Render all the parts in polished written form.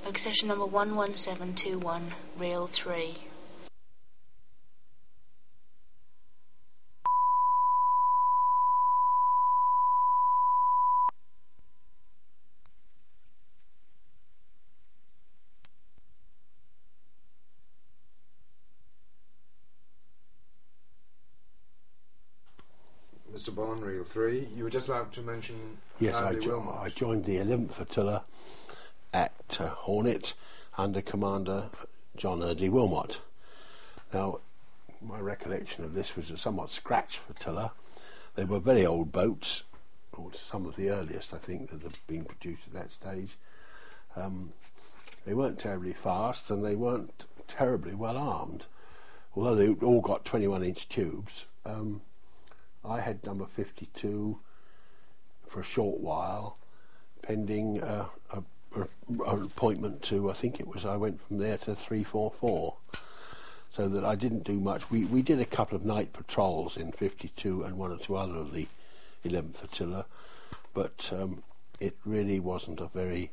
Accession number 11721, Rail 3. Mr. Bond, Reel 3, you were just about to mention Yes, I Wilmot. joined the 11th Flotilla at Hornet under Commander John Eardley Wilmot. Now, my recollection of this was a somewhat scratch flotilla. They were very old boats, or some of the earliest, I think, that have been produced at that stage. They weren't terribly fast, and they weren't terribly well armed, although they all got 21-inch tubes. I had number 52 for a short while, pending an appointment to, I think it was, I went from there to 344, so that I didn't do much. We did a couple of night patrols in 52 and one or two other of the 11th Flotilla, but it really wasn't a very...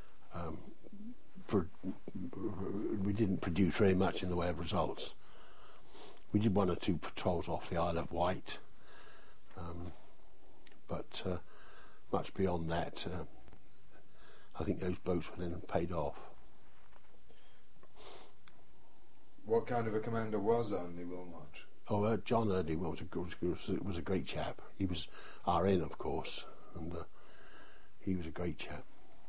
we didn't produce very much in the way of results. We did one or two patrols off the Isle of Wight, but much beyond that, I think those boats were then paid off. What kind of a commander was Eardley Wilmot? John Eardley was a great chap. He was RN, of course, and he was a great chap.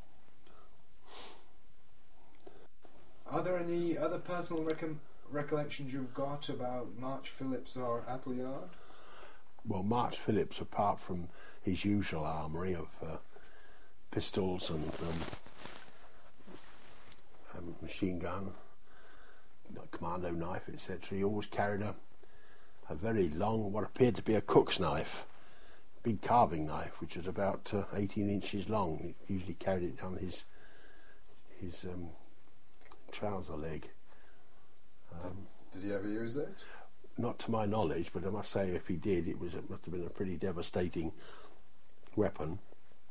Are there any other personal recollections you've got about March Phillips or Appleyard? Well, March Phillips, apart from his usual armoury of pistols and machine gun, commando knife, etc., he always carried a very long, what appeared to be a cook's knife, big carving knife, which was about 18 inches long. He usually carried it down his trouser leg. Did he ever use it? Not to my knowledge, but I must say if he did, it must have been a pretty devastating weapon.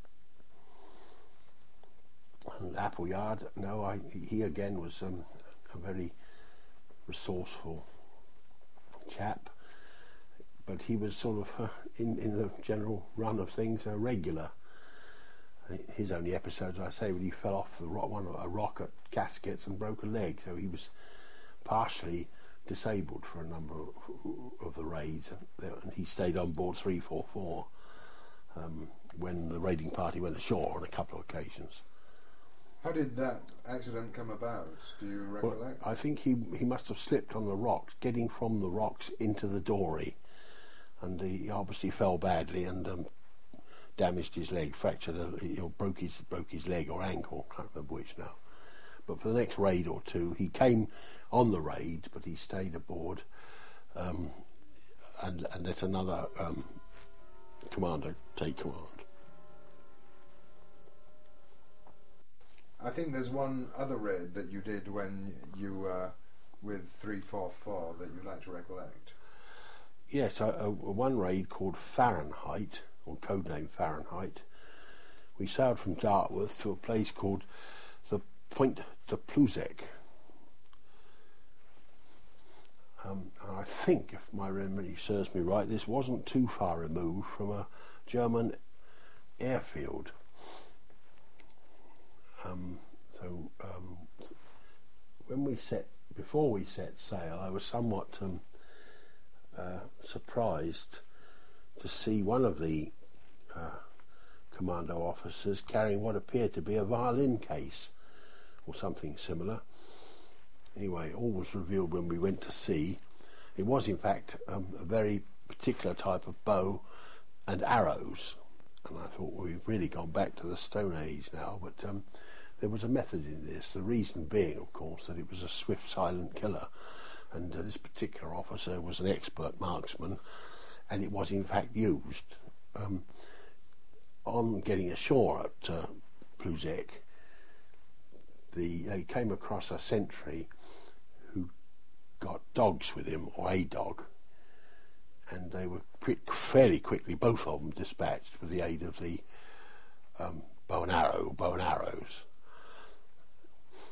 And Appleyard, no, he again was a very resourceful chap, but he was sort of in the general run of things regular. His only episodes, I say, when he fell off a rock at Gaskets and broke a leg, so he was partially disabled for a number of the raids, and he stayed on board 344 when the raiding party went ashore on a couple of occasions. How did that accident come about? Do you recollect? Well, I think he must have slipped on the rocks, getting from the rocks into the dory, and he obviously fell badly and damaged his leg, broke his leg or ankle, can't remember which now. But for the next raid or two, he came on the raid, but he stayed aboard and let another commander take command. I think there's one other raid that you did when you were with 344 that you'd like to recollect. Yes, one raid called Fahrenheit, or codename Fahrenheit. We sailed from Dartmouth to a place called the Point de Pluzek. And I think, if my memory serves me right, this wasn't too far removed from a German airfield. Before we set sail, I was somewhat surprised to see one of the commando officers carrying what appeared to be a violin case or something similar. Anyway, all was revealed when we went to sea. It was in fact a very particular type of bow and arrows, and I thought, well, we've really gone back to the Stone Age now, but there was a method in this, the reason being, of course, that it was a swift, silent killer, and this particular officer was an expert marksman, and it was in fact used. On getting ashore at Pluzek, they came across a sentry who got dogs with him, or a dog, and they were fairly quickly, both of them, dispatched with the aid of the bow and arrows.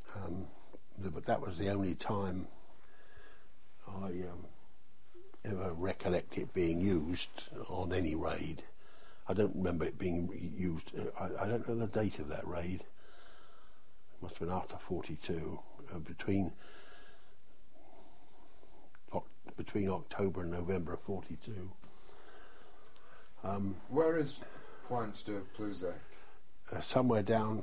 But that was the only time I ever recollect it being used on any raid. I don't remember it being used. I don't know the date of that raid. It must have been after 42, between October and November of 42. Where is Pointe de Plouzac? Somewhere down.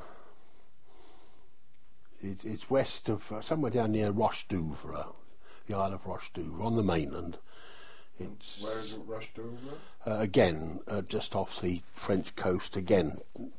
It's west of somewhere down near Roche-Douvre, the Isle of Roche-Douvre, on the mainland. Where is it, Roche-Douvre? Again, just off the French coast, again,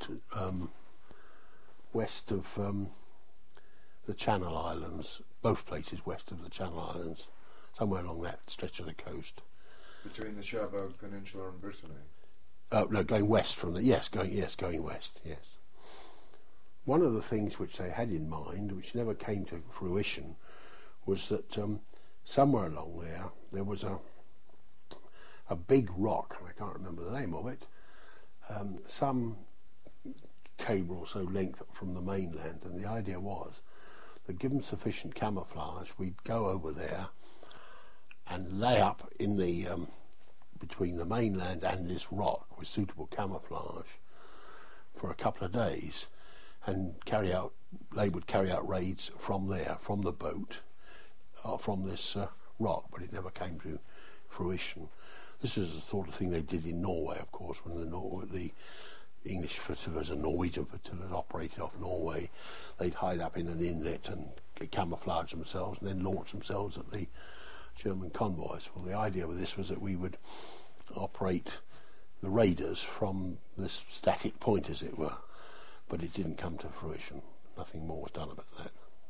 west of the Channel Islands, both places west of the Channel Islands, somewhere along that stretch of the coast. Between the Cherbourg Peninsula and Brittany? No, going west from going west, yes. One of the things which they had in mind, which never came to fruition, was that somewhere along there was a big rock, I can't remember the name of it, some cable or so length from the mainland, and the idea was that given sufficient camouflage, we'd go over there and lay up in the between the mainland and this rock with suitable camouflage for a couple of days, and they would carry out raids from there, from the boat, from this rock, but it never came to fruition. This is the sort of thing they did in Norway, of course, when the English flotillas and Norwegian flotillas operated off Norway. They'd hide up in an inlet and camouflage themselves and then launch themselves at the German convoys. Well, the idea with this was that we would operate the raiders from this static point, as it were, but it didn't come to fruition. Nothing more was done about that.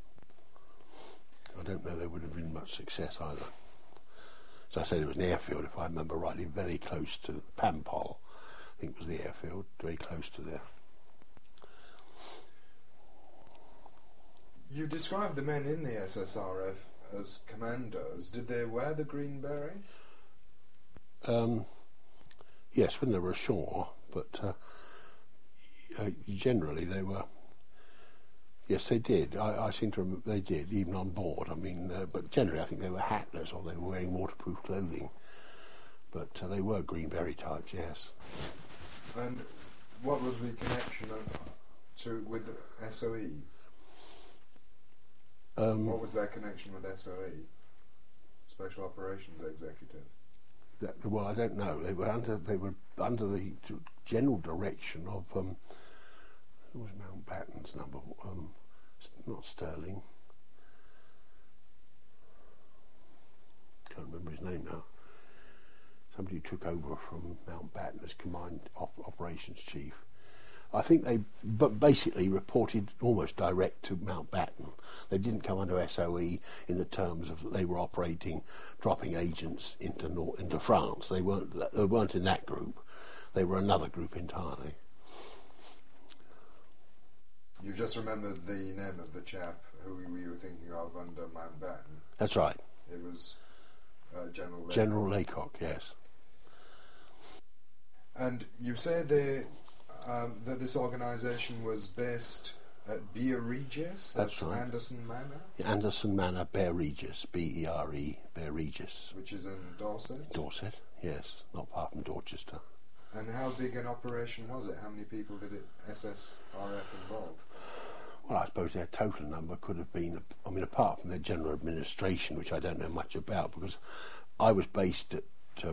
I don't know there would have been much success either. As I said, it was an airfield, if I remember rightly, very close to Pampol. I think it was the airfield, very close to there. You described the men in the SSRF as commandos. Did they wear the green beret? Yes, when they were ashore, but generally they were. Yes, they did. I seem to remember they did, even on board. I mean, but generally I think they were hatless or they were wearing waterproof clothing. But they were green beret types, yes. And what was the connection with SOE? What was their connection with SOE? Special Operations Executive? Well, I don't know. They were under the general direction of who was Mountbatten's number? Not Sterling. Can't remember his name now. Somebody who took over from Mountbatten as combined operations chief. I think they basically reported almost direct to Mountbatten. They didn't come under SOE in the terms of they were operating, dropping agents into France. They weren't in that group. They were another group entirely. You just remembered the name of the chap who we were thinking of under Mountbatten. That's right. It was General Laycock. General Laycock, yes. And you say that this organisation was based at Bear Regis? That's right. Anderson Manor? Anderson Manor, Bear Regis, B-E-R-E, Bear Regis. Which is in Dorset? Dorset, yes, not far from Dorchester. And how big an operation was it? How many people did SSRF involve? Well, I suppose their total number could have been, I mean, apart from their general administration, which I don't know much about, because I was based at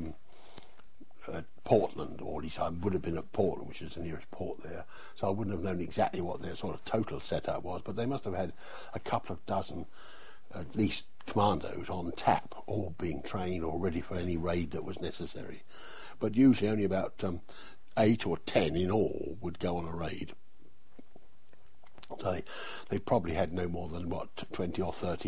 Portland, or at least I would have been at Portland, which is the nearest port there, so I wouldn't have known exactly what their sort of total setup was, but they must have had a couple of dozen, at least, commandos on tap, all being trained or ready for any raid that was necessary. But usually only about 8 or 10 in all would go on a raid. So they probably had no more than, 20 or 30